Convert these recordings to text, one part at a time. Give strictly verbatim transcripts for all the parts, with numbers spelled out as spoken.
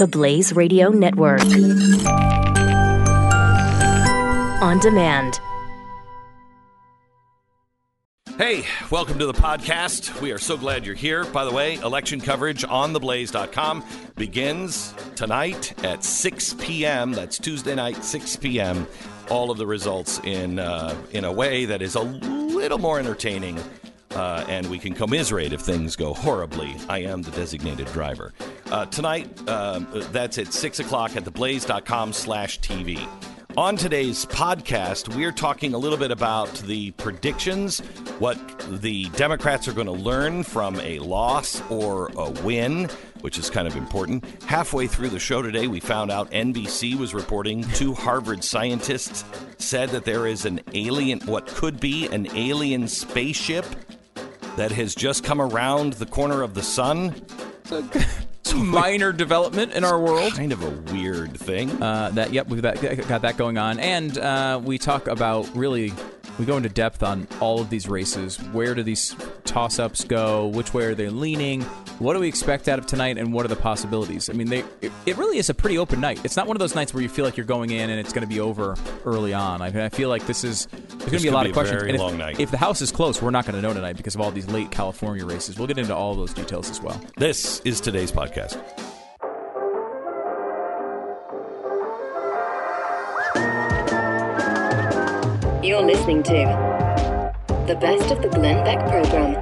the Blaze Radio Network. On demand. Hey, welcome to the podcast. We are so glad you're here. By the way, election coverage on the blaze dot com begins tonight at six p.m. That's Tuesday night, six p.m. All of the results in uh, in a way that is a little more entertaining, uh, and we can commiserate if things go horribly. I am the designated driver. Uh, tonight, uh, that's at six o'clock at the blaze dot com slash T V. On today's podcast, we're talking a little bit about the predictions, what the Democrats are going to learn from a loss or a win, which is kind of important. Halfway through the show today, we found out N B C was reporting two Harvard scientists said that there is an alien, what could be an alien spaceship that has just come around the corner of the sun. So minor development in our world. Kind of a weird thing. Uh, that yep, we've got, got that going on, and uh, we talk about really. We go into depth on all of these races. Where do these toss-ups go? Which way are they leaning? What do we expect out of tonight, and what are the possibilities? I mean, they it, it really is a pretty open night. It's not one of those nights where you feel like you're going in and it's going to be over early on. I, mean, I feel like this is there's going to be a lot of questions. Very and if, long night. If the House is close, we're not going to know tonight because of all these late California races. We'll get into all those details as well. This is today's podcast. You're listening to the best of the Glenn Beck program.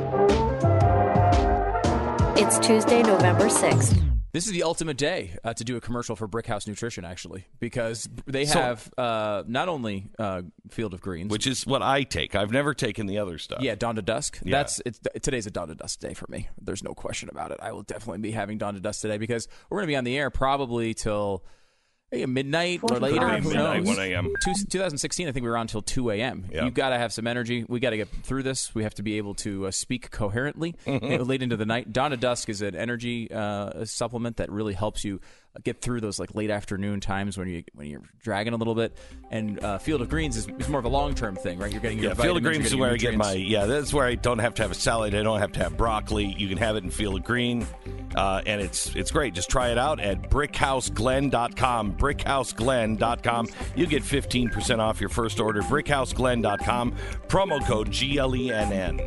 It's Tuesday, November sixth. This is the ultimate day uh, to do a commercial for Brickhouse Nutrition, actually, because they So- have uh, not only uh, Field of Greens, Which is what I take. I've never taken the other stuff. yeah, Dawn to Dusk. Yeah. That's it's, today's a Dawn to Dusk day for me. There's no question about it. I will definitely be having Dawn to Dusk today because we're going to be on the air probably till hey, midnight or later. Could be Who midnight, knows? one a.m. Two, twenty sixteen, I think we were on until two a.m. Yeah. You've got to have some energy. We got to get through this. We have to be able to uh, speak coherently uh, late into the night. Dawn to Dusk is an energy uh, supplement that really helps you get through those like late afternoon times when you when you're dragging a little bit. And uh, Field of Greens is, is more of a long term thing, right? You're getting your Yeah, Field of vitamins, Greens is you're where I getting get your my, yeah, that's where I don't have to have a salad. I don't have to have broccoli. You can have it in Field of Green, uh, and it's it's great. Just try it out at brickhouse glenn dot com, brickhouse glenn dot com. You get fifteen percent off your first order, brickhouse glenn dot com, promo code G L E N N.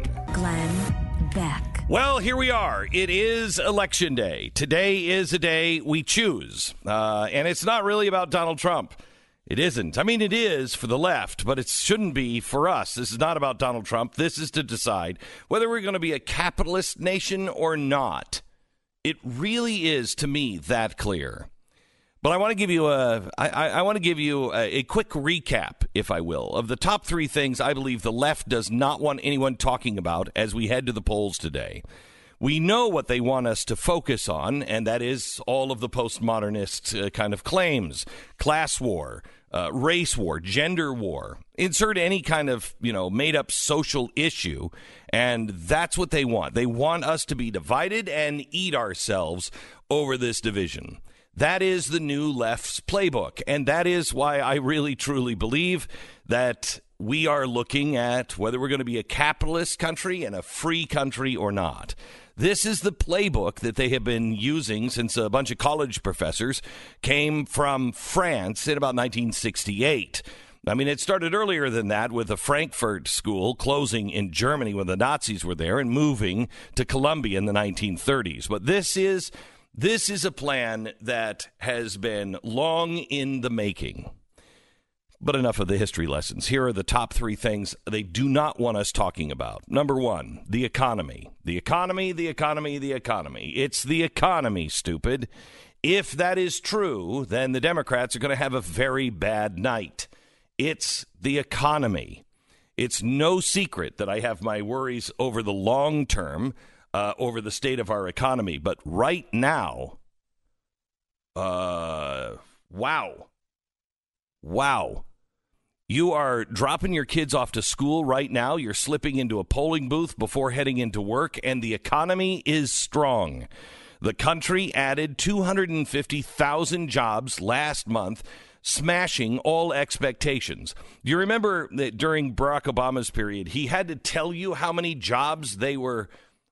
Glenn Beck. Well, here we are. It is Election Day. Today is a day we choose, uh, and it's not really about Donald Trump. It isn't. I mean, it is for the left, but it shouldn't be for us. This is not about Donald Trump. This is to decide whether we're going to be a capitalist nation or not. It really is, to me, that clear. But I want to give you a I, I, I want to give you a, a quick recap, if I will, of the top three things I believe the left does not want anyone talking about as we head to the polls today. We know what they want us to focus on, and that is all of the postmodernist uh, kind of claims: class war, uh, race war, gender war. Insert any kind of, you know, made-up social issue, and that's what they want. They want us to be divided and eat ourselves over this division. That is the new left's playbook, and that is why I really, truly believe that we are looking at whether we're going to be a capitalist country and a free country or not. This is the playbook that they have been using since a bunch of college professors came from France in about nineteen sixty-eight. I mean, it started earlier than that with the Frankfurt School closing in Germany when the Nazis were there and moving to Columbia in the nineteen thirties. But this is... This is a plan that has been long in the making. But enough of the history lessons. Here are the top three things they do not want us talking about. Number one, the economy. The economy, the economy, the economy. It's the economy, stupid. If that is true, then the Democrats are going to have a very bad night. It's the economy. It's no secret that I have my worries over the long term. Uh, over the state of our economy. But right now, uh, wow. Wow. You are dropping your kids off to school right now. You're slipping into a polling booth before heading into work, and the economy is strong. The country added two hundred fifty thousand jobs last month, smashing all expectations. You remember that during Barack Obama's period, he had to tell you how many jobs they were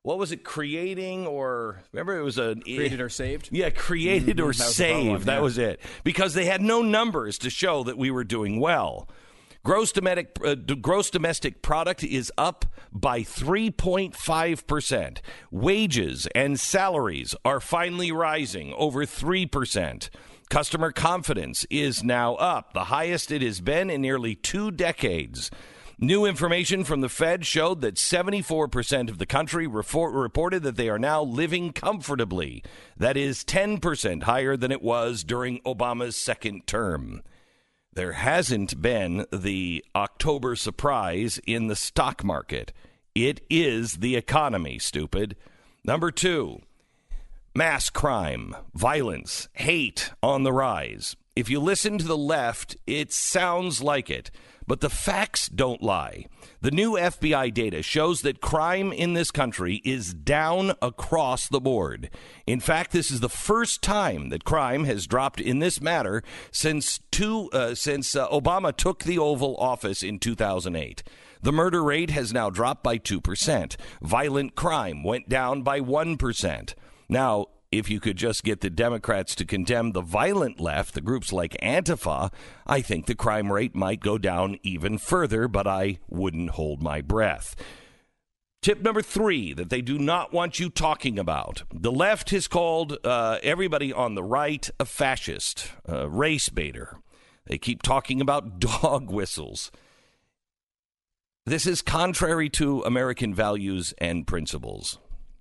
what was it, creating or, remember it was a... Created or saved? Yeah, created mm-hmm. or that saved. one, that yeah. was it. Because they had no numbers to show that we were doing well. Gross domestic, uh, gross domestic product is up by three point five percent. Wages and salaries are finally rising over three percent. Customer confidence is now up, the highest it has been in nearly two decades. New information from the Fed showed that seventy-four percent of the country refor- reported that they are now living comfortably. That is ten percent higher than it was during Obama's second term. There hasn't been the October surprise in the stock market. It is the economy, stupid. Number two, mass crime, violence, hate on the rise. If you listen to the left, it sounds like it, but the facts don't lie. The new F B I data shows that crime in this country is down across the board. In fact, this is the first time that crime has dropped in this matter since two uh, since uh, Obama took the Oval Office in two thousand eight. The murder rate has now dropped by two percent. Violent crime went down by one percent. Now, if you could just get the Democrats to condemn the violent left, the groups like Antifa, I think the crime rate might go down even further, but I wouldn't hold my breath. Tip number three that they do not want you talking about. The left has called uh, everybody on the right a fascist, a race baiter. They keep talking about dog whistles. This is contrary to American values and principles.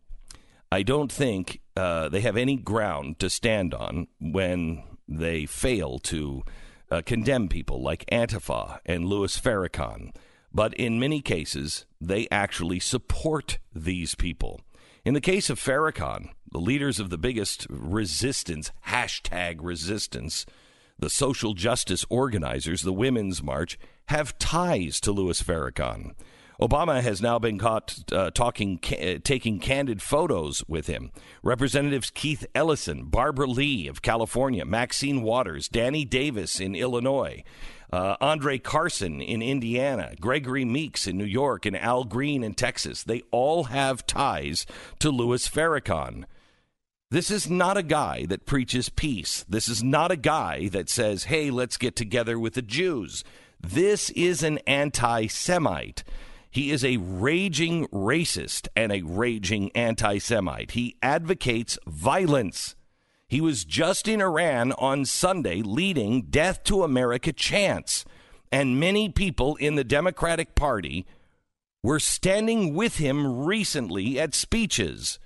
I don't think uh, they have any ground to stand on when they fail to uh, condemn people like Antifa and Louis Farrakhan. But in many cases, they actually support these people. In the case of Farrakhan, the leaders of the biggest resistance, hashtag resistance, the social justice organizers, the Women's March, have ties to Louis Farrakhan. Obama has now been caught uh, talking, ca- taking candid photos with him. Representatives Keith Ellison, Barbara Lee of California, Maxine Waters, Danny Davis in Illinois, uh, Andre Carson in Indiana, Gregory Meeks in New York, and Al Green in Texas. They all have ties to Louis Farrakhan. This is not a guy that preaches peace. This is not a guy that says, hey, let's get together with the Jews. This is an anti-Semite. He is a raging racist and a raging anti-Semite. He advocates violence. He was just in Iran on Sunday leading Death to America chants. And many people in the Democratic Party were standing with him recently at speeches.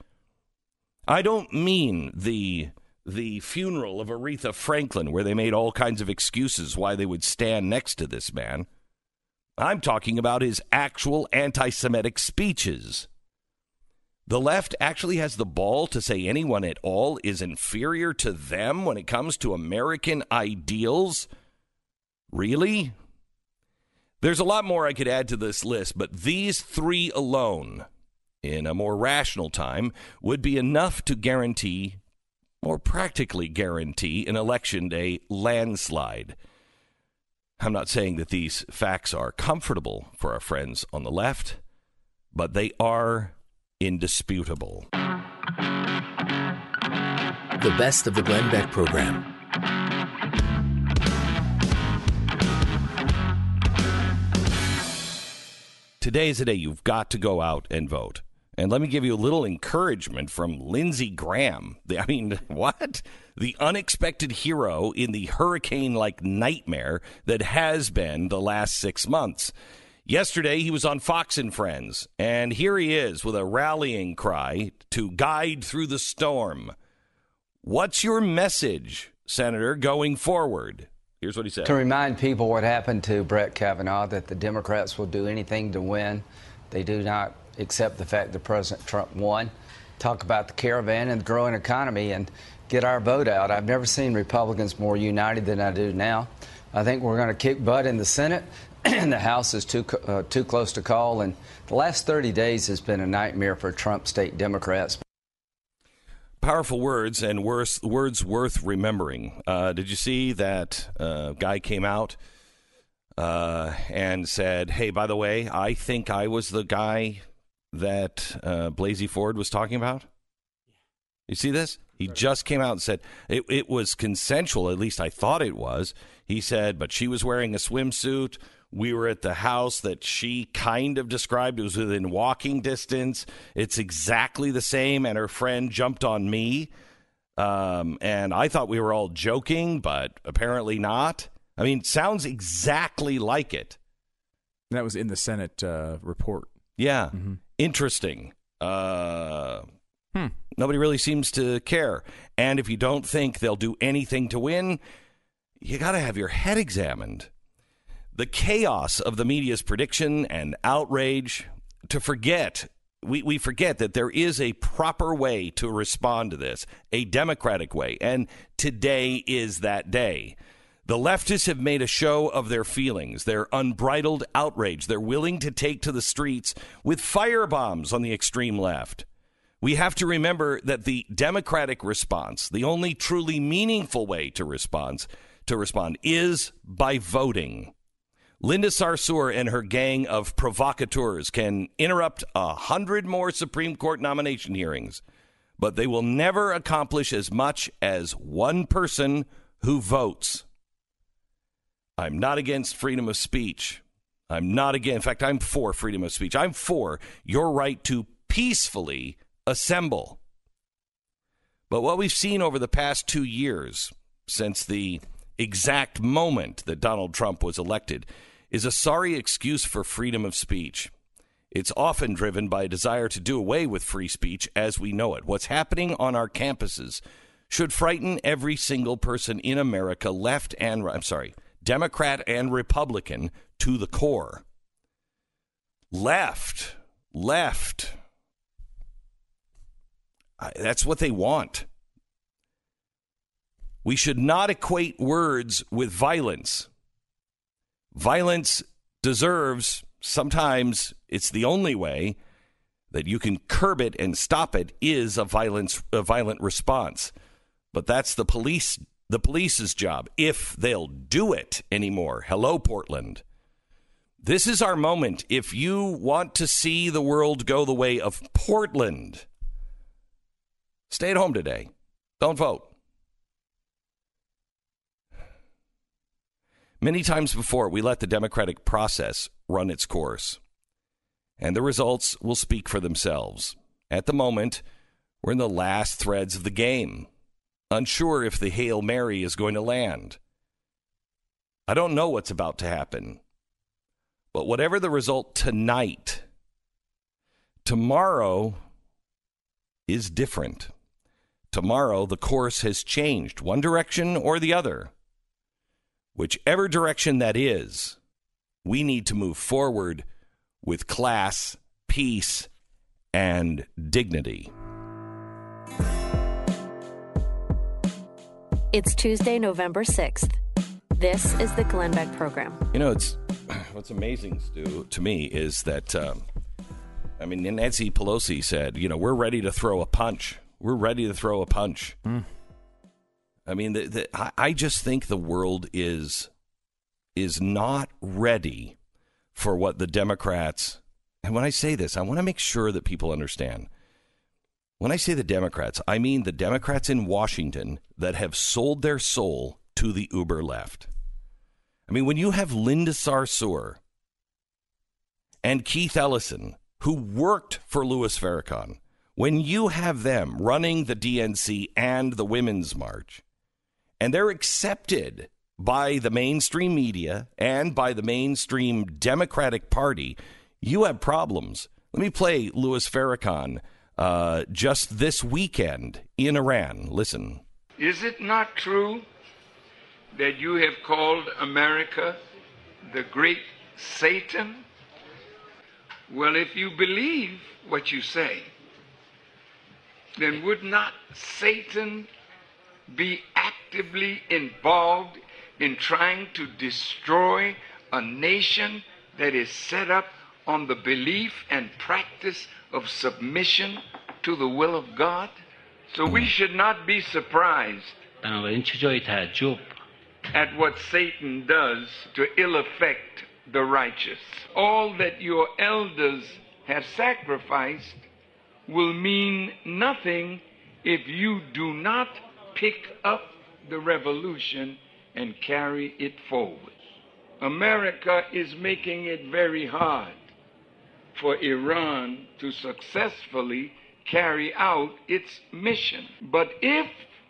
I don't mean the the funeral of Aretha Franklin where they made all kinds of excuses why they would stand next to this man. I'm talking about his actual anti-Semitic speeches. The left actually has the ball to say anyone at all is inferior to them when it comes to American ideals? Really? There's a lot more I could add to this list, but these three alone, in a more rational time, would be enough to guarantee, or practically guarantee, an election day landslide. I'm not saying that these facts are comfortable for our friends on the left, but they are indisputable. The best of the Glenn Beck program. Today is a day you've got to go out and vote. And let me give you a little encouragement from Lindsey Graham. I mean, what? The unexpected hero in the hurricane-like nightmare that has been the last six months. Yesterday, he was on Fox and Friends, and here he is with a rallying cry to guide through the storm. What's your message, Senator, going forward? Here's what he said. To remind people what happened to Brett Kavanaugh, that the Democrats will do anything to win. They do not accept the fact that President Trump won. Talk about the caravan and the growing economy and get our vote out. I've never seen Republicans more united than I do now. I think we're going to kick butt in the Senate, and the House is too uh, too close to call. And the last thirty days has been a nightmare for Trump state Democrats. Powerful words and worth, words worth remembering. Uh, did you see that uh, guy came out uh, and said, hey, by the way, I think I was the guy that uh, Blasey Ford was talking about? You see this? He just came out and said it, it was consensual. At least I thought it was. He said, but she was wearing a swimsuit. We were at the house that she kind of described. It was within walking distance. It's exactly the same. And her friend jumped on me. Um, and I thought we were all joking, but apparently not. I mean, sounds exactly like it. That was in the Senate uh, report. Yeah. Mm-hmm. Interesting. Uh, hmm. Nobody really seems to care. And if you don't think they'll do anything to win, you got to have your head examined. The chaos of the media's prediction and outrage, to forget, we, we forget that there is a proper way to respond to this, a democratic way. And today is that day. The leftists have made a show of their feelings, their unbridled outrage. They're willing to take to the streets with firebombs on the extreme left. We have to remember that the democratic response, the only truly meaningful way to respond, to respond is by voting. Linda Sarsour and her gang of provocateurs can interrupt a hundred more Supreme Court nomination hearings, but they will never accomplish as much as one person who votes. I'm not against freedom of speech. I'm not against, in fact, I'm for freedom of speech. I'm for your right to peacefully assemble. But what we've seen over the past two years, since the exact moment that Donald Trump was elected, is a sorry excuse for freedom of speech. It's often driven by a desire to do away with free speech as we know it. What's happening on our campuses should frighten every single person in America, left and, I'm sorry, Democrat and Republican, to the core. Left, left. That's what they want. We should not equate words with violence. Violence deserves, sometimes it's the only way that you can curb it and stop it, is a violence, a violent response. But that's the police, the police's job, if they'll do it anymore. Hello, Portland. This is our moment. If you want to see the world go the way of Portland, stay at home today. Don't vote. Many times before, we let the democratic process run its course, and the results will speak for themselves. At the moment, we're in the last threads of the game, unsure if the Hail Mary is going to land. I don't know what's about to happen, but whatever the result tonight, tomorrow is different. Tomorrow, the course has changed, one direction or the other. Whichever direction that is, we need to move forward with class, peace, and dignity. It's Tuesday, November sixth. This is the Glenn Beck Program. You know, it's what's amazing, Stu, to me is that, um, I mean, Nancy Pelosi said, you know, we're ready to throw a punch. We're ready to throw a punch. Mm. I mean, the, the, I, I just think the world is is not ready for what the Democrats, and when I say this, I want to make sure that people understand. When I say the Democrats, I mean the Democrats in Washington that have sold their soul to the uber left. I mean, when you have Linda Sarsour and Keith Ellison, who worked for Louis Farrakhan, when you have them running the D N C and the Women's March, and they're accepted by the mainstream media and by the mainstream Democratic Party, you have problems. Let me play Louis Farrakhan uh, just this weekend in Iran. Listen. Is it not true that you have called America the great Satan? Well, if you believe what you say, then would not Satan be actively involved in trying to destroy a nation that is set up on the belief and practice of submission to the will of God? So we should not be surprised at what Satan does to ill affect the righteous. All that your elders have sacrificed will mean nothing if you do not pick up the revolution and carry it forward. America is making it very hard for Iran to successfully carry out its mission. But if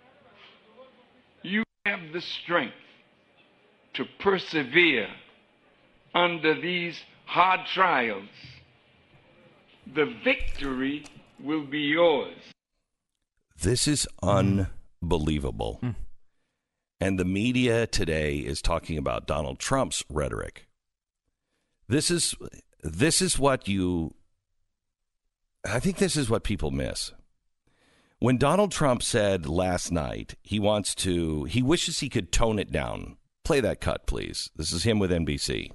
you have the strength to persevere under these hard trials, the victory will be yours. This is unbelievable. Mm. And the media today is talking about Donald Trump's rhetoric. This is this is what you I think this is what people miss. When Donald Trump said last night he wants to he wishes he could tone it down. Play that cut, please. This is him with N B C.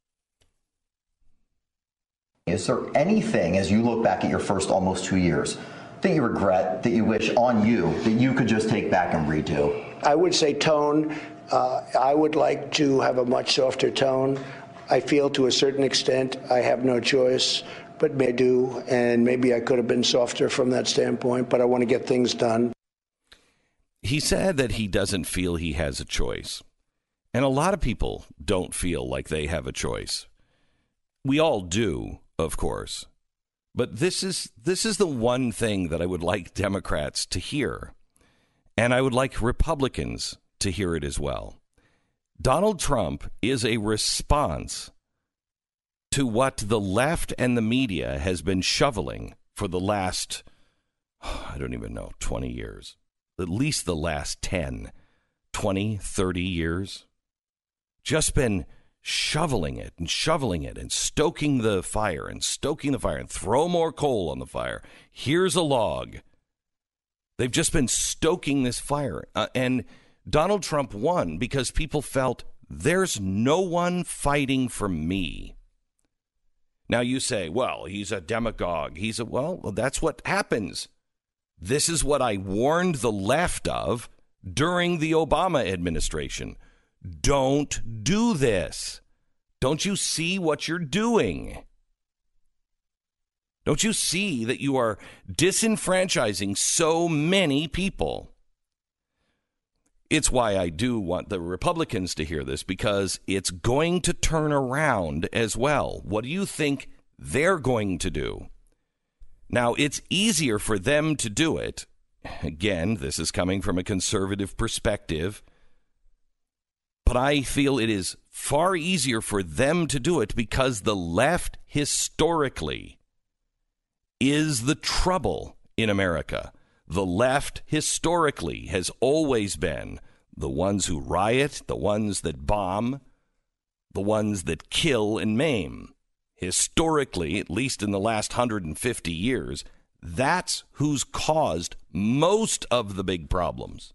Is there anything, as you look back at your first almost two years, that you regret, that you wish on you, that you could just take back and redo? I would say tone. Uh, I would like to have a much softer tone. I feel to a certain extent I have no choice, but may do, and maybe I could have been softer from that standpoint, but I want to get things done. He said that he doesn't feel he has a choice. And a lot of people don't feel like they have a choice. We all do, of course. But this is this is the one thing that I would like Democrats to hear. And I would like Republicans to hear it as well. Donald Trump is a response to what the left and the media has been shoveling for the last, I don't even know, twenty years. At least the last ten, twenty, thirty years. Just been shoveling it and shoveling it and stoking the fire and stoking the fire and throw more coal on the fire. Here's a log. They've just been stoking this fire. Uh, and Donald Trump won because people felt there's no one fighting for me. Now you say, well, he's a demagogue. He's a, well, that's what happens. This is what I warned the left of during the Obama administration. Don't do this. Don't you see what you're doing? Don't you see that you are disenfranchising so many people? It's why I do want the Republicans to hear this, because it's going to turn around as well. What do you think they're going to do? Now, it's easier for them to do it. Again, this is coming from a conservative perspective. But I feel it is far easier for them to do it because the left historically is the trouble in America. The left historically has always been the ones who riot, the ones that bomb, the ones that kill and maim. Historically, at least in the last one hundred fifty years, that's who's caused most of the big problems.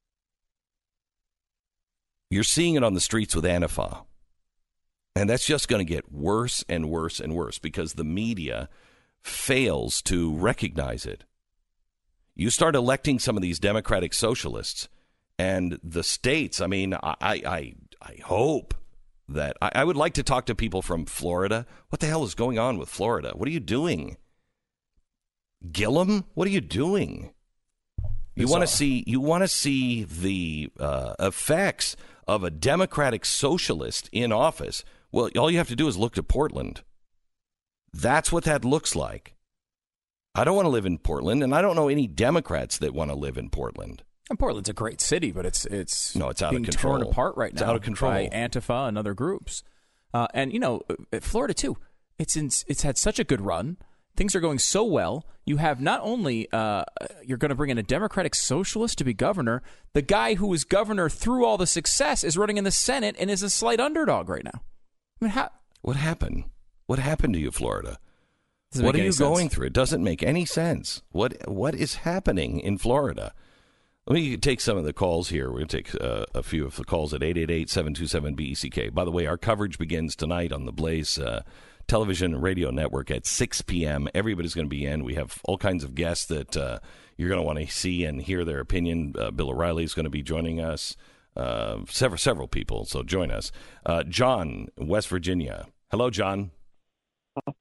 You're seeing it on the streets with Antifa. And that's just going to get worse and worse and worse because the media fails to recognize it. You start electing some of these Democratic socialists and the states. I mean, I I, I hope that I, I would like to talk to people from Florida. What the hell is going on with Florida? What are you doing? Gillum, what are you doing? You want to see you want to see the uh, effects of a Democratic socialist in office. Well, all you have to do is look to Portland. That's what that looks like. I don't want to live in Portland, and I don't know any Democrats that want to live in Portland. And Portland's a great city, but it's it's no, it's out being of control. torn apart right it's now out of control by Antifa and other groups. Uh, and you know, Florida too. It's in, it's had such a good run. Things are going so well. You have not only uh, you're going to bring in a Democratic socialist to be governor. The guy who was governor through all the success is running in the Senate and is a slight underdog right now. I mean, how? What happened? What happened to you, Florida? Doesn't what are you sense. going through? It doesn't make any sense. What What is happening in Florida? Let me take some of the calls here. We're going to take uh, a few of the calls at eight eight eight, seven two seven, B E C K. By the way, our coverage begins tonight on the Blaze uh, television and radio network at six p.m. Everybody's going to be in. We have all kinds of guests that uh, you're going to want to see and hear their opinion. Uh, Bill O'Reilly is going to be joining us. Uh, several several people, so join us. Uh, John, West Virginia. Hello, John. Hi,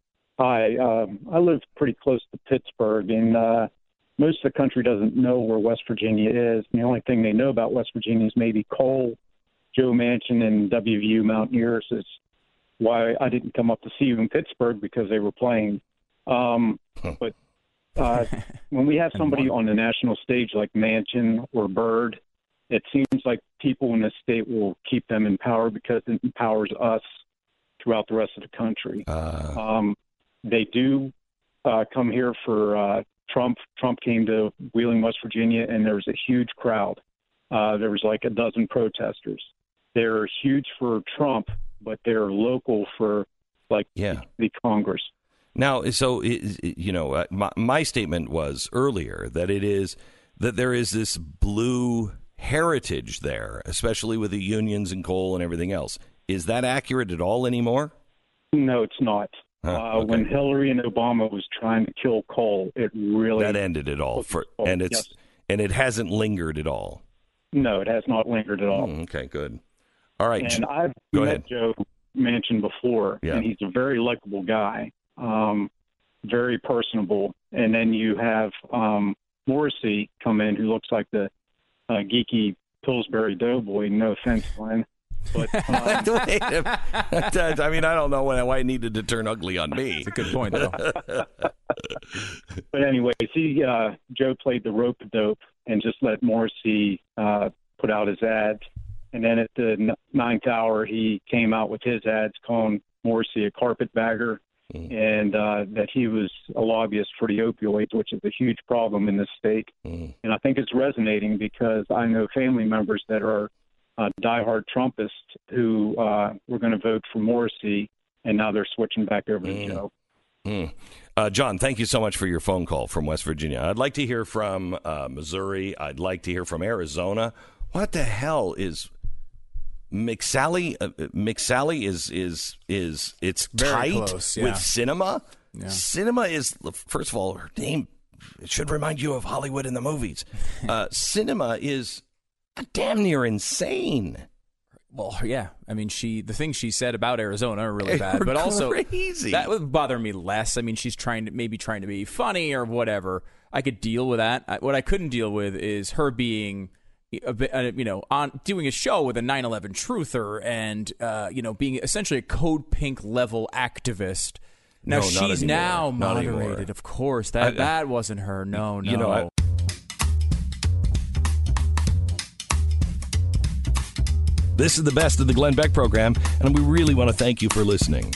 Hi. Um, I live pretty close to Pittsburgh, and uh, most of the country doesn't know where West Virginia is. And the only thing they know about West Virginia is maybe coal, Joe Manchin, and W V U Mountaineers. Is why I didn't come up to see you in Pittsburgh, because they were playing. Um, but uh, when we have somebody on the national stage like Manchin or Byrd, it seems like people in this state will keep them in power because it empowers us throughout the rest of the country. Uh, um, they do uh, come here for uh, Trump. Trump came to Wheeling, West Virginia, and there was a huge crowd. Uh, there was like a dozen protesters. They're huge for Trump, but they're local for like yeah. the Congress. Now, so, you know, uh, my, my statement was earlier that it is that there is this blue heritage there, especially with the unions and coal and everything else. Is that accurate at all anymore? No, it's not. Huh, uh, okay. When Hillary and Obama was trying to kill coal, it really that ended it all, for, and it's yes. and it hasn't lingered at all. No, it has not lingered at all. Mm, okay, good. All right, and I've go met ahead. Joe Manchin before, Yeah. and he's a very likable guy, um, very personable. And then you have um, Morrissey come in, who looks like the uh, geeky Pillsbury Doughboy. No offense, Glenn. But um, Wait a minute. I mean, I don't know why it needed to turn ugly on me. It's a good point, though. But anyway, see, uh, Joe played the rope-a-dope and just let Morrissey uh, put out his ads. And then at the n- ninth hour, he came out with his ads calling Morrissey a carpetbagger mm. and uh, that he was a lobbyist for the opioids, which is a huge problem in this state. Mm. And I think it's resonating because I know family members that are uh, diehard Trumpists who uh, were going to vote for Morrissey, and now they're switching back over mm. to Joe. Mm. Uh, John, thank you so much for your phone call from West Virginia. I'd like to hear from uh, Missouri. I'd like to hear from Arizona. What the hell is McSally? Uh, McSally is is is it's Very tight close, yeah. with Cinema. Yeah. Cinema is, first of all, her name it should remind you of Hollywood in the movies. Uh, Cinema is damn near insane. Well, yeah. I mean, she the things she said about Arizona are really bad, They're but also crazy. that would bother me less. I mean, she's trying to maybe trying to be funny or whatever. I could deal with that. I, what I couldn't deal with is her being, a bit, uh, you know, on doing a show with a nine eleven truther and uh, you know, being essentially a Code Pink level activist. Now No, not she's anymore. now Not moderated, anymore. of course. That I- that wasn't her. No, no. You know, I- This is the best of the Glenn Beck program, and we really want to thank you for listening.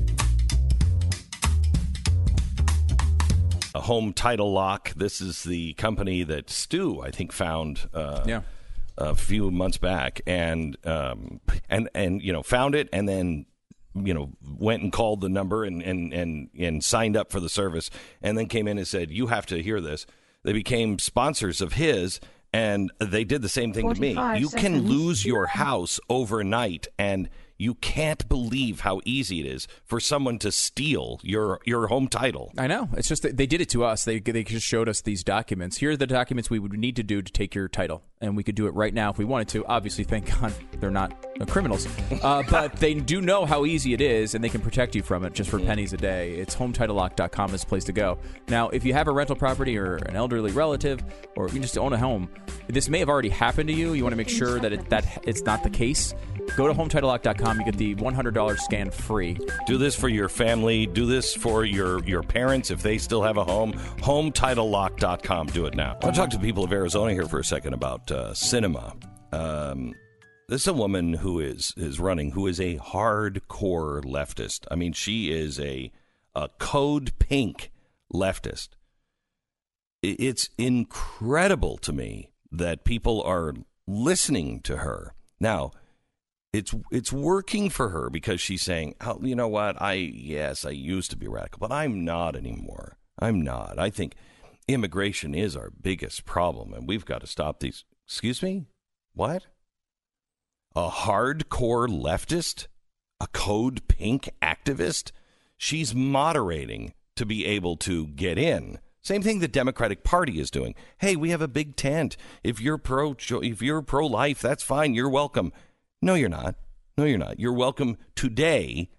A Home Title Lock. This is the company that Stu, I think, found uh, Yeah. a few months back, and um, and and you know found it, and then you know went and called the number and and and and signed up for the service, and then came in and said, "You have to hear this." They became sponsors of his. And they did the same thing to me. You can seconds. lose your house overnight, and you can't believe how easy it is for someone to steal your, your home title. I know. It's just that they did it to us. They they just showed us these documents. Here are the documents we would need to do to take your title, and we could do it right now if we wanted to. Obviously, thank God they're not uh, criminals, uh, but they do know how easy it is, and they can protect you from it just for pennies a day. It's home title lock dot com is the place to go. Now, if you have a rental property or an elderly relative, or you just own a home, this may have already happened to you. You want to make sure that it, that it's not the case. Go to home title lock dot com. You get the one hundred dollars scan free. Do this for your family. Do this for your, your parents if they still have a home. home title lock dot com. Do it now. I want to talk to people of Arizona here for a second about uh, Cinema. Um, this is a woman who is, is running, who is a hardcore leftist. I mean, she is a, a Code Pink leftist. I- It's incredible to me that people are listening to her. Now, It's it's working for her because she's saying, oh, you know what, I yes, I used to be radical, but I'm not anymore. I'm not. I think immigration is our biggest problem, and we've got to stop these. Excuse me? What? A hardcore leftist? A Code Pink activist? She's moderating to be able to get in. Same thing the Democratic Party is doing. Hey, we have a big tent. If you're pro if you're pro-life, that's fine. You're welcome. No, you're not. No, you're not. You're welcome today,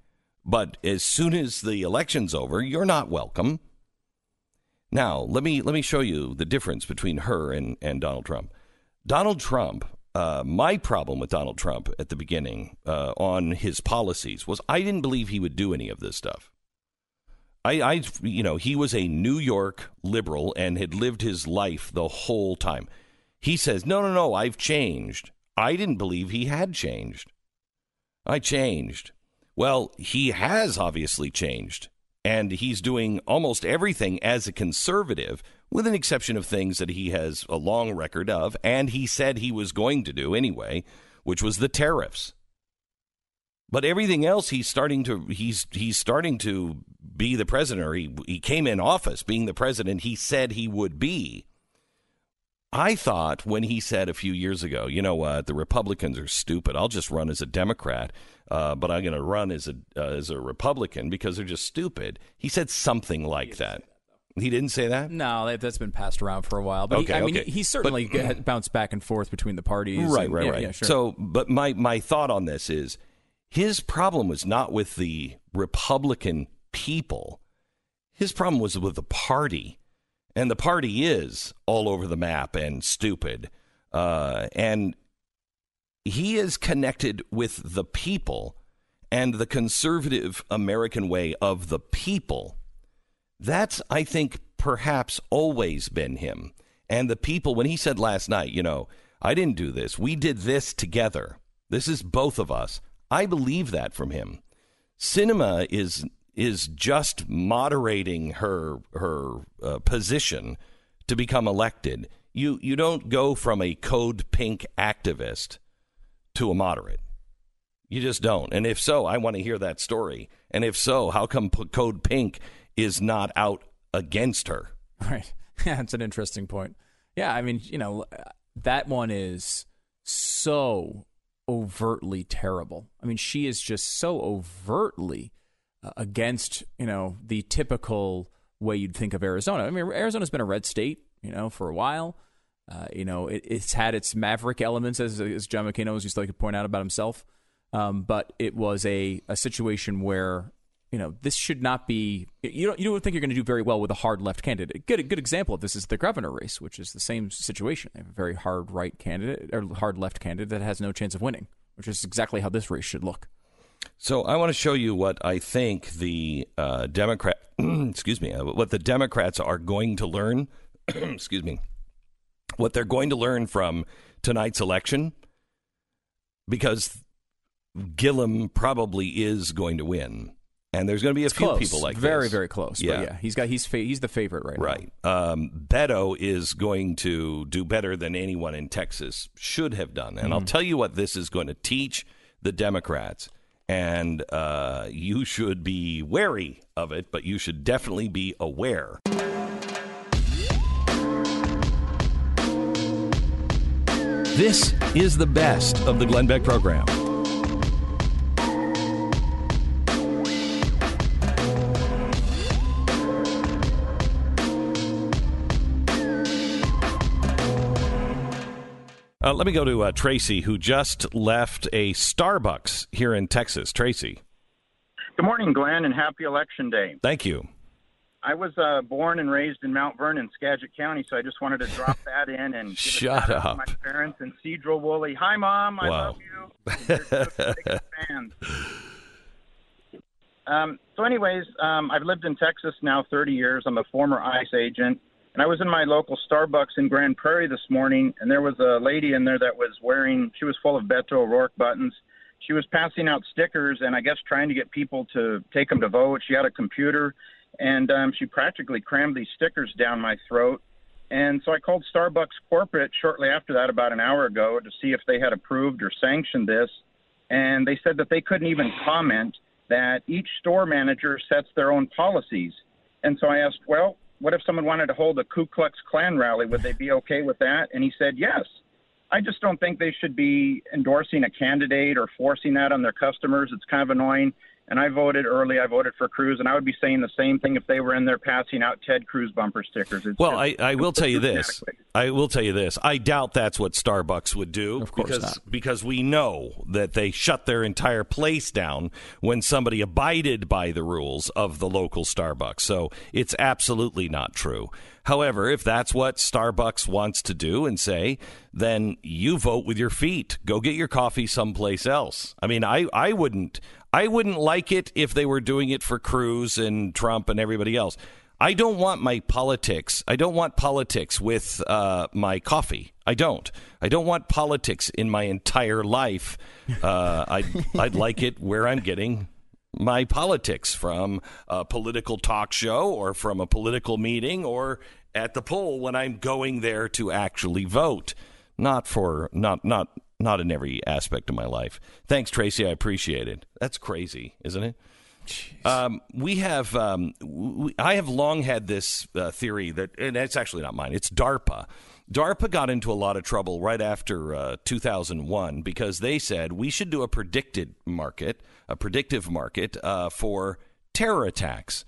But as soon as the election's over, you're not welcome. Now, let me let me show you the difference between her and, and Donald Trump. Donald Trump, uh, my problem with Donald Trump at the beginning uh, on his policies was I didn't believe he would do any of this stuff. I, I, you know, he was a New York liberal and had lived his life the whole time. He says, no, no, no, I've changed. I didn't believe he had changed. I changed. Well, he has obviously changed, and he's doing almost everything as a conservative, with an exception of things that he has a long record of, and he said he was going to do anyway, which was the tariffs. But everything else, he's starting to he's he's starting to be the president, or he, he came in office being the president he said he would be. I thought when he said a few years ago, you know what, the Republicans are stupid. I'll just run as a Democrat, uh, but I'm going to run as a uh, as a Republican because they're just stupid. He said something like that. He didn't say that? No, that, that's been passed around for a while. But okay, he, I mean, okay. he, he certainly but, bounced back and forth between the parties. Right, and, right, yeah, right. Yeah, sure. So, but my, my thought on this is his problem was not with the Republican people. His problem was with the party. And the party is all over the map and stupid. Uh, and he is connected with the people and the conservative American way of the people. That's, I think, perhaps always been him. And the people, when he said last night, you know, I didn't do this. We did this together. This is both of us. I believe that from him. Sinema is is just moderating her her uh, position to become elected. You you don't go from a Code Pink activist to a moderate. You just don't. And if so, I want to hear that story. And if so, how come P- Code Pink is not out against her? Right. Yeah, that's an interesting point. Yeah, I mean, you know, that one is so overtly terrible. I mean, she is just so overtly uh, against, you know, the typical way you'd think of Arizona. I mean, Arizona's been a red state, you know, for a while. Uh, you know, it, it's had its maverick elements, as, as John McCain always used to like to point out about himself. Um, but it was a, a situation where, you know, this should not be. You don't. You don't think you're going to do very well with a hard left candidate. A good, a good example of this is the governor race, which is the same situation. They have a very hard right candidate or hard left candidate that has no chance of winning, which is exactly how this race should look. So I want to show you what I think the uh, Democrat, excuse me, what the Democrats are going to learn. excuse me, what they're going to learn from tonight's election, because Gillum probably is going to win. And there's going to be a it's few close. people like very, this. very close. Yeah, but yeah. He's got he's fa- he's the favorite right, right. now. Right. Um, Beto is going to do better than anyone in Texas should have done. And mm-hmm. I'll tell you what this is going to teach the Democrats. And uh, you should be wary of it, but you should definitely be aware. This is the best of the Glenn Beck program. Uh, let me go to uh, Tracy, who just left a Starbucks here in Texas. Tracy. Good morning, Glenn, and happy Election Day. Thank you. I was uh, born and raised in Mount Vernon, Skagit County, so I just wanted to drop that in and give Shut a up. to my parents and Cedral Woolley. Hi, Mom. I wow. love you. You're just big fans. Um, so anyways, um, I've lived in Texas now thirty years. I'm a former ICE agent. And I was in my local Starbucks in Grand Prairie this morning, and there was a lady in there that was wearing, she was full of Beto O'Rourke buttons. She was passing out stickers and I guess trying to get people to take them to vote. She had a computer, and um, she practically crammed these stickers down my throat. And so I called Starbucks corporate shortly after that, about an hour ago, to see if they had approved or sanctioned this. And they said that they couldn't even comment, that each store manager sets their own policies. And so I asked, well, what if someone wanted to hold a Ku Klux Klan rally? Would they be okay with that? And he said, yes. I just don't think they should be endorsing a candidate or forcing that on their customers. It's kind of annoying. and I voted early. I voted for Cruz, and I would be saying the same thing if they were in there passing out Ted Cruz bumper stickers. It's well, just, I, I will tell you this. I will tell you this. I doubt that's what Starbucks would do. Of course because, not. Because we know that they shut their entire place down when somebody abided by the rules of the local Starbucks. So it's absolutely not true. However, if that's what Starbucks wants to do and say, then you vote with your feet. Go get your coffee someplace else. I mean, I, I wouldn't I wouldn't like it if they were doing it for Cruz and Trump and everybody else. I don't want my politics. I don't want politics with uh, my coffee. I don't. I don't want politics in my entire life. Uh, I'd, I'd like it where I'm getting my politics, from a political talk show or from a political meeting or at the poll when I'm going there to actually vote. Not for not not not in every aspect of my life. Thanks, Tracy. I appreciate it. That's crazy, isn't it? Um, we have, um, we, I have long had this uh, theory that, and it's actually not mine, it's DARPA. DARPA got into a lot of trouble right after uh, two thousand one because they said we should do a predicted market, a predictive market uh, for terror attacks.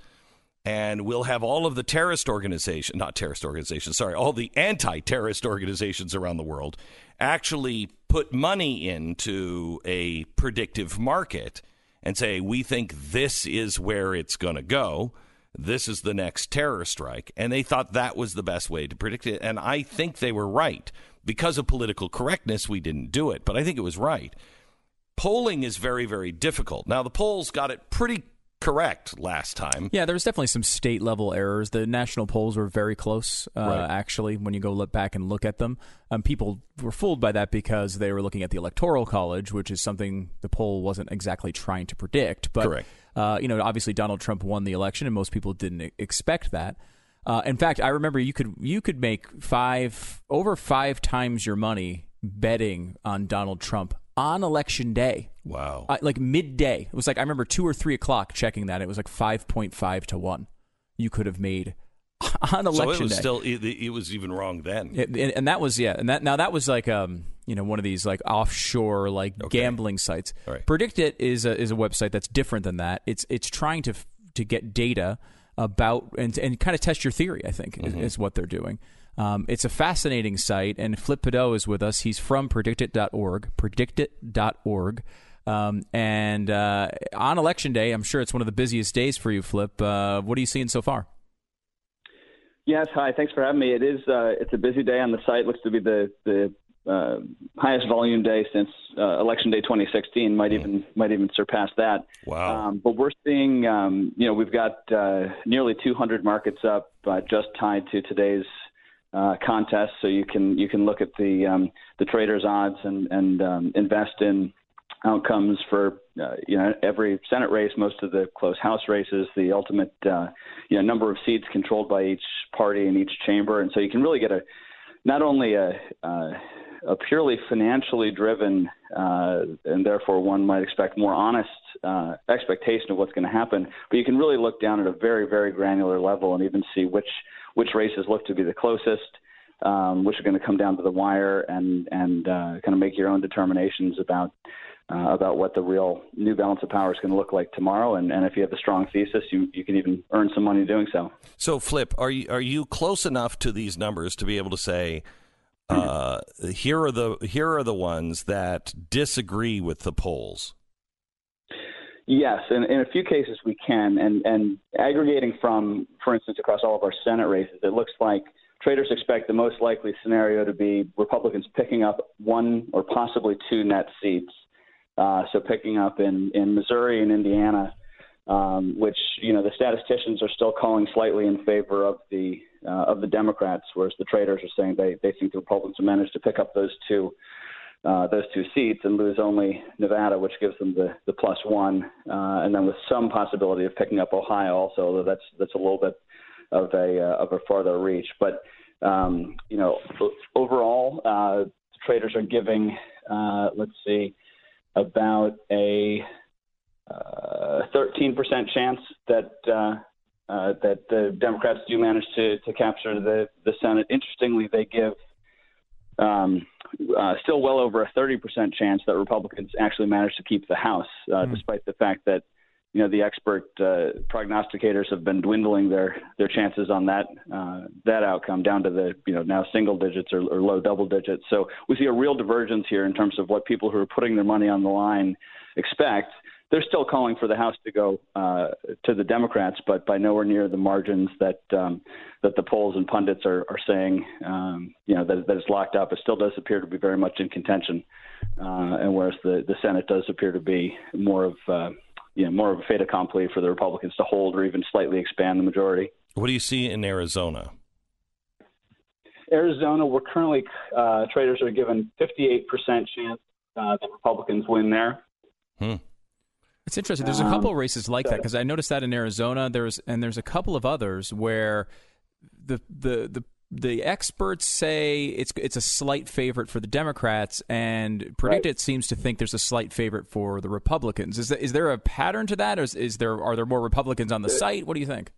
And we'll have all of the terrorist organizations, not terrorist organizations, sorry, all the anti-terrorist organizations around the world actually put money into a predictive market and say, we think this is where it's going to go. This is the next terror strike. And they thought that was the best way to predict it. And I think they were right. Because of political correctness, we didn't do it. But I think it was right. Polling is very, very difficult. Now, the polls got it pretty correct last time. Yeah, there was definitely some state level errors. The national polls were very close, uh, right. actually, when you go look back and look at them. Um, people were fooled by that because they were looking at the Electoral College, which is something the poll wasn't exactly trying to predict. But, Correct. Uh, you know, obviously Donald Trump won the election, and most people didn't expect that. Uh, in fact, I remember you could you could make five over five times your money betting on Donald Trump on election day. Wow. Uh, like midday. It was like, I remember two or three o'clock checking that. It was like five point five to one. You could have made on election day. So it was day. still, it, it was even wrong then. It, and, and that was, yeah. And that, now that was like, um, you know, one of these like offshore, like Okay. gambling sites. All right. PredictIt is a, is a website that's different than that. It's, it's trying to, to get data about and, and kind of test your theory, I think, Mm-hmm. is, is what they're doing. Um, it's a fascinating site, and Flip Pideaux is with us. He's from predictit dot org, predictit dot org. Um, and uh, on election day, I'm sure it's one of the busiest days for you, Flip. Uh, what are you seeing so far? Yes, hi. Thanks for having me. It is. Uh, it's a busy day on the site. Looks to be the the uh, highest volume day since uh, election day twenty sixteen. Might even might even surpass that. Wow. Um, but we're seeing. Um, you know, we've got uh, nearly two hundred markets up, uh, just tied to today's uh, contest. So you can you can look at the um, the traders' odds and and um, invest in outcomes for uh, you know every Senate race, most of the close House races, the ultimate uh, you know number of seats controlled by each party in each chamber, and so you can really get a not only a uh, a purely financially driven uh, and therefore one might expect more honest uh, expectation of what's going to happen, but you can really look down at a very very granular level and even see which which races look to be the closest. Um, which are going to come down to the wire and and uh, kind of make your own determinations about uh, about what the real new balance of power is going to look like tomorrow. And, and if you have a strong thesis, you, you can even earn some money doing so. So, Flip, are you are you close enough to these numbers to be able to say uh, here are the here are the ones that disagree with the polls? Yes, in, in a few cases we can. And, and aggregating from, for instance, across all of our Senate races, it looks like traders expect the most likely scenario to be Republicans picking up one or possibly two net seats. Uh, so picking up in, in Missouri and Indiana, um, which, you know, the statisticians are still calling slightly in favor of the uh, of the Democrats, whereas the traders are saying they, they think the Republicans will manage to pick up those two uh, those two seats and lose only Nevada, which gives them the, the plus one, uh, and then with some possibility of picking up Ohio also, although that's that's a little bit of a uh, of a farther reach. But um, you know, overall, uh, traders are giving uh, let's see, about a uh, thirteen percent chance that uh, uh, that the Democrats do manage to to capture the the Senate. Interestingly, they give um, uh, still well over a thirty percent chance that Republicans actually manage to keep the House, uh, mm. despite the fact that you know, the expert uh, prognosticators have been dwindling their, their chances on that uh, that outcome down to the, you know, now single digits or, or low double digits. So we see a real divergence here in terms of what people who are putting their money on the line expect. They're still calling for the House to go uh, to the Democrats, but by nowhere near the margins that um, that the polls and pundits are, are saying, um, you know, that, that it's locked up. It still does appear to be very much in contention, uh, and whereas the, the Senate does appear to be more of uh, you know, more of a fait accompli for the Republicans to hold or even slightly expand the majority. What do you see in Arizona? Arizona, we're currently, uh, traders are given fifty-eight percent chance uh, that Republicans win there. Hmm. It's interesting. There's a couple of races like that because I noticed that in Arizona. There's and there's a couple of others where the the the the experts say it's it's a slight favorite for the Democrats, and Predict It seems to think there's a slight favorite for the Republicans. Is there, is there a pattern to that, or is, is there are there more Republicans on the site? What do you think?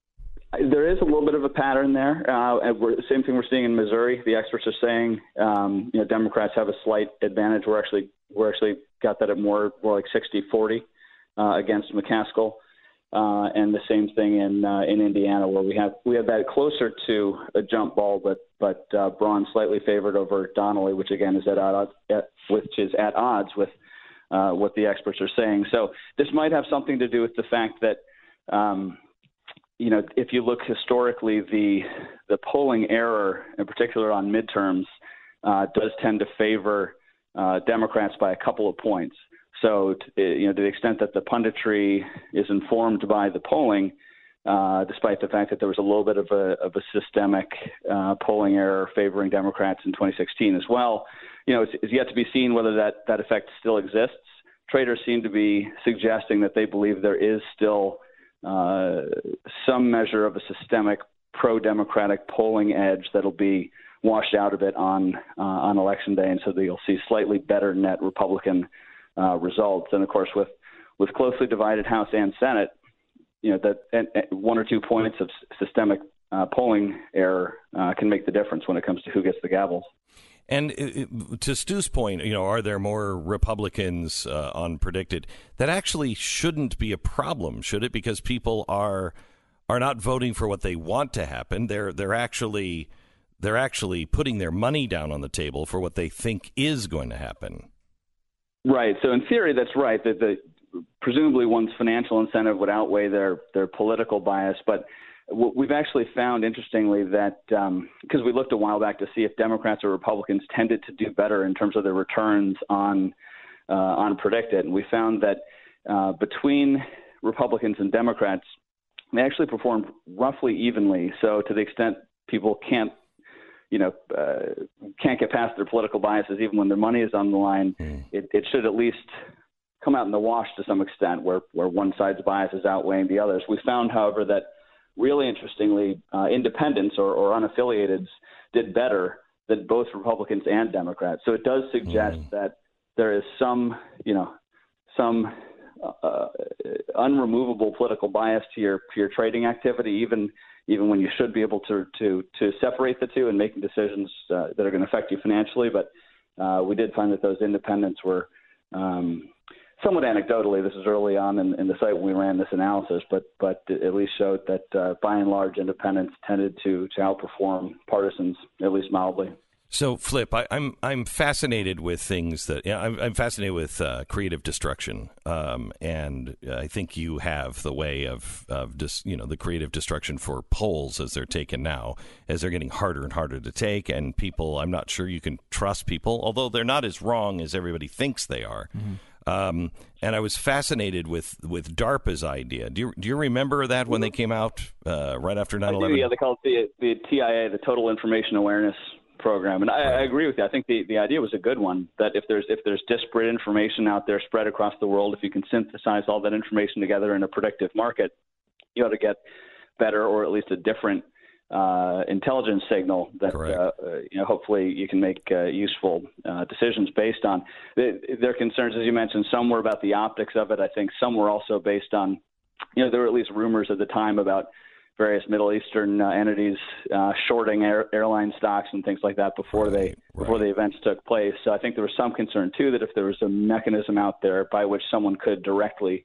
There is a little bit of a pattern there. Uh, and we're, same thing we're seeing in Missouri. The experts are saying, um, you know, Democrats have a slight advantage. We're actually we're actually got that at more more like sixty forty uh, against McCaskill. Uh, and the same thing in uh, in Indiana, where we have we have that closer to a jump ball, but but uh, Braun slightly favored over Donnelly, which again is at odds, at, which is at odds with uh, what the experts are saying. So this might have something to do with the fact that um, you know, if you look historically, the the polling error, in particular on midterms, uh, does tend to favor uh, Democrats by a couple of points. So, to, you know, to the extent that the punditry is informed by the polling, uh, despite the fact that there was a little bit of a, of a systemic uh, polling error favoring Democrats in twenty sixteen as well, you know, it's, it's yet to be seen whether that, that effect still exists. Traders seem to be suggesting that they believe there is still uh, some measure of a systemic pro-democratic polling edge that'll be washed out of it on uh, on Election Day, and so that you'll see slightly better net Republican Uh, results. And of course, with with closely divided House and Senate, you know, that and, and one or two points of systemic uh, polling error uh, can make the difference when it comes to who gets the gavels. And it, to Stu's point, you know, are there more Republicans uh, on Predicted? That actually shouldn't be a problem, should it? Because people are are not voting for what they want to happen. They're they're actually they're actually putting their money down on the table for what they think is going to happen. Right. So in theory, that's right. That the presumably one's financial incentive would outweigh their their political bias. But what we've actually found, interestingly, that um, because we looked a while back to see if Democrats or Republicans tended to do better in terms of their returns on uh, on Predicted, and we found that uh, between Republicans and Democrats, they actually performed roughly evenly. So to the extent people can't you know, uh, can't get past their political biases, even when their money is on the line, mm. it, it should at least come out in the wash to some extent, where, where one side's bias is outweighing the others. We found, however, that really interestingly, uh, independents or, or unaffiliateds did better than both Republicans and Democrats. So it does suggest mm. that there is some, you know, some uh, unremovable political bias to your to your trading activity, even even when you should be able to to to separate the two and making decisions uh, that are going to affect you financially. But uh, we did find that those independents were um, somewhat anecdotally, this is early on in, in the site when we ran this analysis, but but it at least showed that uh, by and large independents tended to to outperform partisans, at least mildly. So, Flip, I, I'm I'm fascinated with things that you know, I'm, I'm fascinated with uh, creative destruction, um, and I think you have the way of of dis, you know the creative destruction for polls as they're taken now, as they're getting harder and harder to take, and people. I'm not sure you can trust people, although they're not as wrong as everybody thinks they are. Mm-hmm. Um, and I was fascinated with, with DARPA's idea. Do you do you remember that when they came out uh, right after nine eleven? Yeah, they called it the the T I A, the Total Information Awareness Program, and I, I agree with you. I think the, the idea was a good one. That if there's if there's disparate information out there spread across the world, if you can synthesize all that information together in a predictive market, you ought to get better, or at least a different uh, intelligence signal that uh, you know hopefully you can make uh, useful uh, decisions based on. Their concerns, as you mentioned, some were about the optics of it. I think some were also based on, you know, there were at least rumors at the time about various Middle Eastern uh, entities uh, shorting air, airline stocks and things like that before right, they right. before the events took place. So I think there was some concern too that if there was a mechanism out there by which someone could directly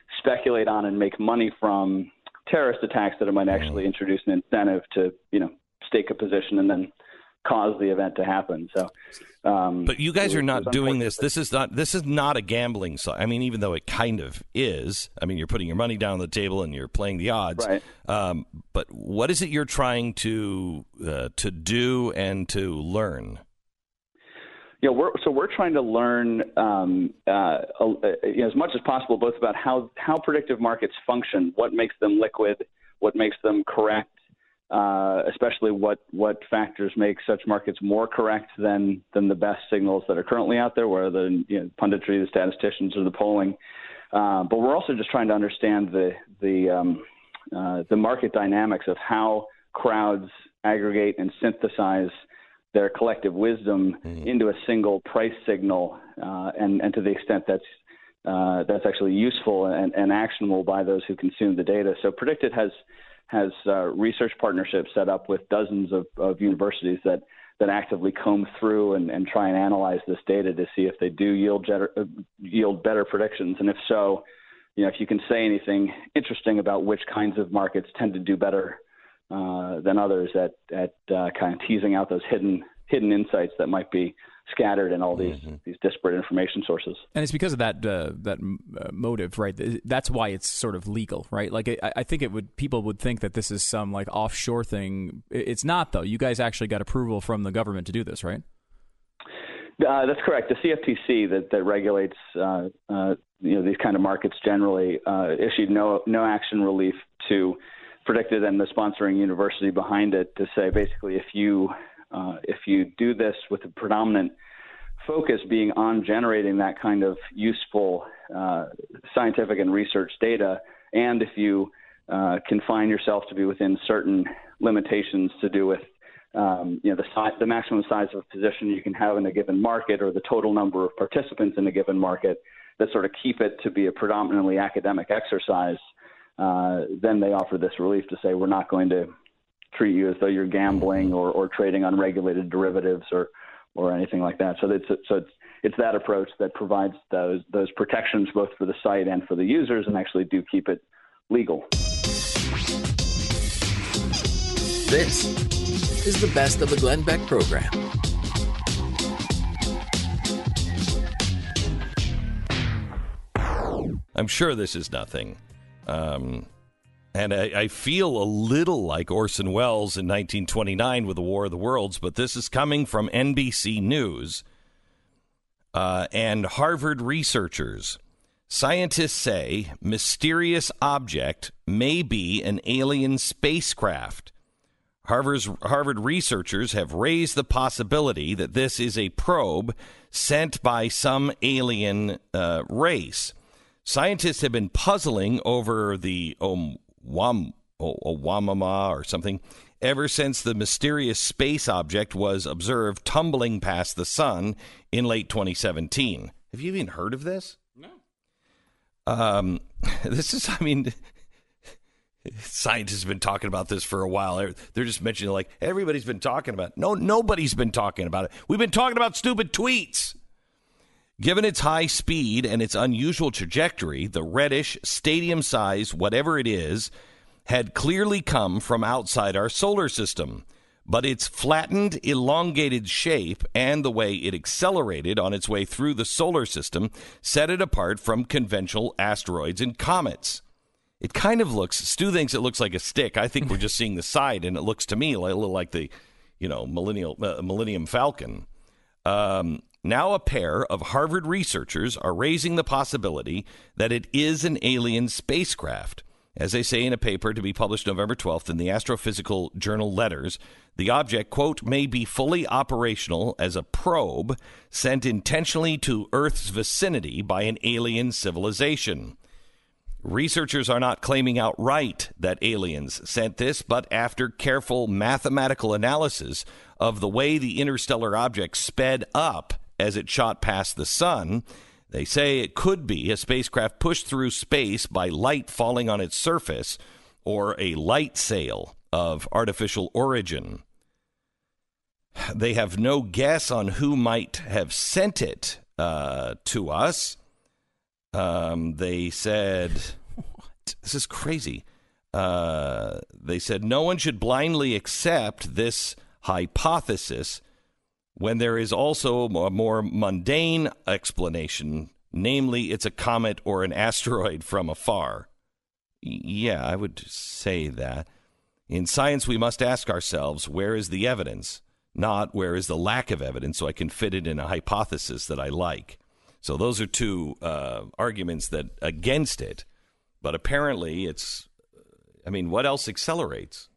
speculate on and make money from terrorist attacks, that it might actually introduce an incentive to, you know, stake a position and then cause the event to happen. So, um, but you guys it, are not doing this. This is not. This is not a gambling site. I mean, even though it kind of is. I mean, you're putting your money down on the table and you're playing the odds. Right. Um, but what is it you're trying to uh, to do and to learn? Yeah, we're, so we're trying to learn um, uh, you know, as much as possible, both about how, how predictive markets function, what makes them liquid, what makes them correct, uh, especially what, what factors make such markets more correct than, than the best signals that are currently out there, whether the you know, punditry, the statisticians, or the polling. Uh, but we're also just trying to understand the the um, uh, the market dynamics of how crowds aggregate and synthesize their collective wisdom mm-hmm. into a single price signal, uh, and, and to the extent that's uh, that's actually useful and, and actionable by those who consume the data. So Predicted has has uh, research partnerships set up with dozens of, of universities that, that actively comb through and, and try and analyze this data to see if they do yield better, uh, yield better predictions. And if so, you know, if you can say anything interesting about which kinds of markets tend to do better Uh, than others at at uh, kind of teasing out those hidden hidden insights that might be scattered in all these mm-hmm. these disparate information sources. And it's because of that uh, that uh, motive, right? That's why it's sort of legal, right? Like I, I think it would people would think that this is some like offshore thing. It's not, though. You guys actually got approval from the government to do this, right? Uh, that's correct. The C F T C that that regulates uh, uh, you know these kind of markets generally uh, issued no no action relief to Predicted and the sponsoring university behind it to say basically if you uh, if you do this with a predominant focus being on generating that kind of useful uh, scientific and research data, and if you uh, confine yourself to be within certain limitations to do with um, you know the size, the maximum size of a position you can have in a given market, or the total number of participants in a given market, that sort of keep it to be a predominantly academic exercise. Uh, then they offer this relief to say we're not going to treat you as though you're gambling or, or trading unregulated derivatives or or anything like that. So it's so it's it's that approach that provides those those protections both for the site and for the users, and actually do keep it legal. This is the Best of the Glenn Beck program. I'm sure this is nothing. Um, and I, I feel a little like Orson Welles in nineteen twenty-nine with the War of the Worlds, but this is coming from N B C News uh, and Harvard researchers. Scientists say mysterious object may be an alien spacecraft. Harvard's, Harvard researchers have raised the possibility that this is a probe sent by some alien uh, race. Scientists have been puzzling over the Oumuamua or something ever since the mysterious space object was observed tumbling past the sun in late twenty seventeen. Have you even heard of this? No. Um, this is, I mean, scientists have been talking about this for a while. They're just mentioning, like, everybody's been talking about it. No, nobody's been talking about it. We've been talking about stupid tweets. Given its high speed and its unusual trajectory, the reddish, stadium-sized whatever it is had clearly come from outside our solar system. But its flattened, elongated shape and the way it accelerated on its way through the solar system set it apart from conventional asteroids and comets. It kind of looks, Stu thinks it looks like a stick. I think we're just seeing the side, and it looks to me like, a little like the, you know, millennial, uh, Millennium Falcon. Um... Now a pair of Harvard researchers are raising the possibility that it is an alien spacecraft. As they say in a paper to be published November twelfth in the Astrophysical Journal Letters, the object, quote, may be fully operational as a probe sent intentionally to Earth's vicinity by an alien civilization. Researchers are not claiming outright that aliens sent this, but after careful mathematical analysis of the way the interstellar object sped up as it shot past the sun, they say it could be a spacecraft pushed through space by light falling on its surface, or a light sail of artificial origin. They have no guess on who might have sent it uh, to us. Um, they said, what? This is crazy. Uh, they said no one should blindly accept this hypothesis when there is also a more mundane explanation, namely it's a comet or an asteroid from afar. Yeah, I would say that. In science, we must ask ourselves, where is the evidence? Not where is the lack of evidence, so I can fit it in a hypothesis that I like. So those are two uh, arguments that against it. But apparently it's, I mean, what else accelerates?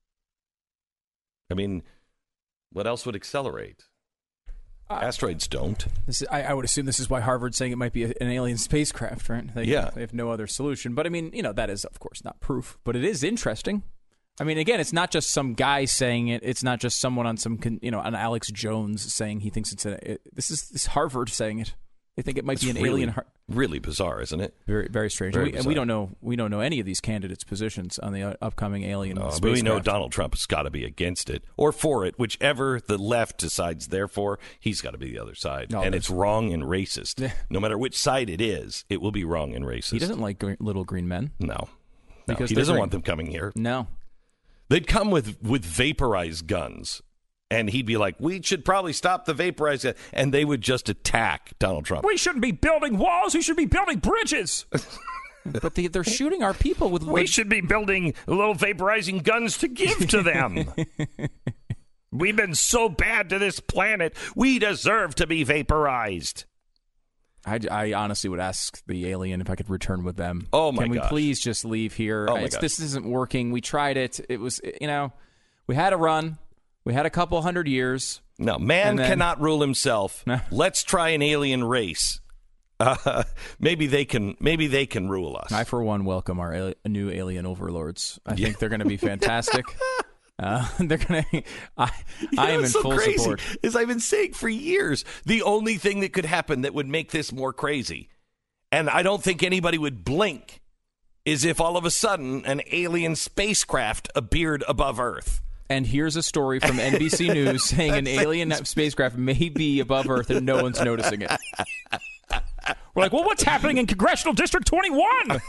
I mean, what else would accelerate? Uh, Asteroids don't. This is, I, I would assume this is why Harvard's saying it might be a, an alien spacecraft, right? They, yeah. They have no other solution. But, I mean, you know, that is, of course, not proof. But it is interesting. I mean, again, it's not just some guy saying it. It's not just someone on some, you know, an Alex Jones saying he thinks it's a. It, this is this Harvard saying it. They think it might it's be an really, alien. Har- really bizarre, isn't it? Very, very strange. Very and, we, and we don't know. We don't know any of these candidates' positions on the uh, upcoming alien. No, spacecraft. but we know Donald Trump has got to be against it or for it, whichever the left decides they're for. He's got to be the other side, no, and it's wrong and racist. Yeah. No matter which side it is, it will be wrong and racist. He doesn't like green, little green men. No, no because he doesn't green. want them coming here. No. They'd come with, with vaporized guns, and he'd be like, we should probably stop the vaporized gun. And they would just attack Donald Trump. We shouldn't be building walls. We should be building bridges. But they, they're shooting our people with... We should be building little vaporizing guns to give to them. We've been so bad to this planet. We deserve to be vaporized. I, I honestly would ask the alien if I could return with them. Oh, my Can we gosh. please just leave here? Oh, my it's, gosh. this isn't working. We tried it. It was, you know, we had a run. We had a couple hundred years. No, man then, cannot rule himself. No. Let's try an alien race. Uh, maybe they can. Maybe they can rule us. I, for one, welcome our al- new alien overlords. I yeah. think they're going to be fantastic. Uh, they're gonna. I, you I know, am in so full crazy, support. As I've been saying for years, the only thing that could happen that would make this more crazy, and I don't think anybody would blink, is if all of a sudden an alien spacecraft appeared above Earth. And here's a story from N B C News saying an alien spacecraft may be above Earth and no one's noticing it. We're like, well, what's happening in Congressional District twenty-one?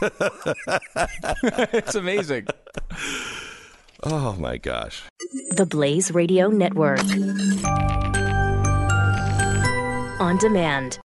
It's amazing. Oh, my gosh. The Blaze Radio Network. On demand.